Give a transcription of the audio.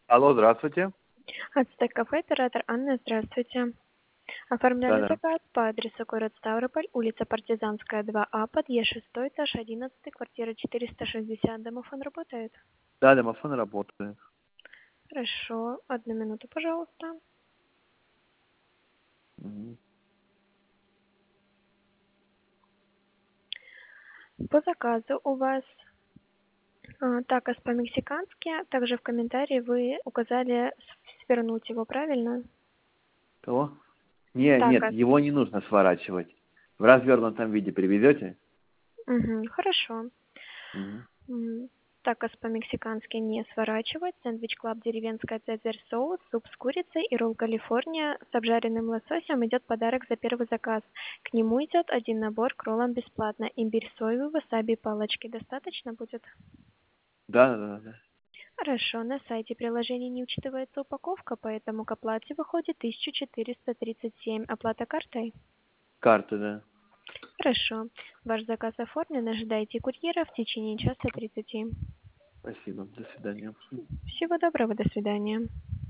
Алло, здравствуйте. Ацтек кафе, оператор Анна, здравствуйте. Оформляли Да-да. заказ по адресу город Ставрополь, улица Партизанская, 2А, подъезд 6, этаж 11, квартира 460. Домофон работает? Да, домофон работает. Хорошо, одну минуту, пожалуйста. Мгм. По заказу у вас такос по-мексикански, также в комментарии вы указали свернуть его, правильно? Кого? Не, нет, Такос. его не нужно сворачивать. В развернутом виде привезете? Угу, хорошо. Мгм. М, Такос по-мексикански не сворачивать. Сэндвич Клаб деревенская цезарь соус, суп с курицей и ролл Калифорния с обжаренным лососем идет подарок за первый заказ. К нему идет один набор к роллам бесплатно. Имбирь соевый, васаби палочки. Достаточно будет? Да. Хорошо, на сайте приложения не учитывается упаковка, поэтому к оплате выходит 1437. Оплата картой? Карты, да. Хорошо. Ваш заказ оформлен, ожидайте курьера в течение часа 30. Спасибо. До свидания. Всего доброго, до свидания.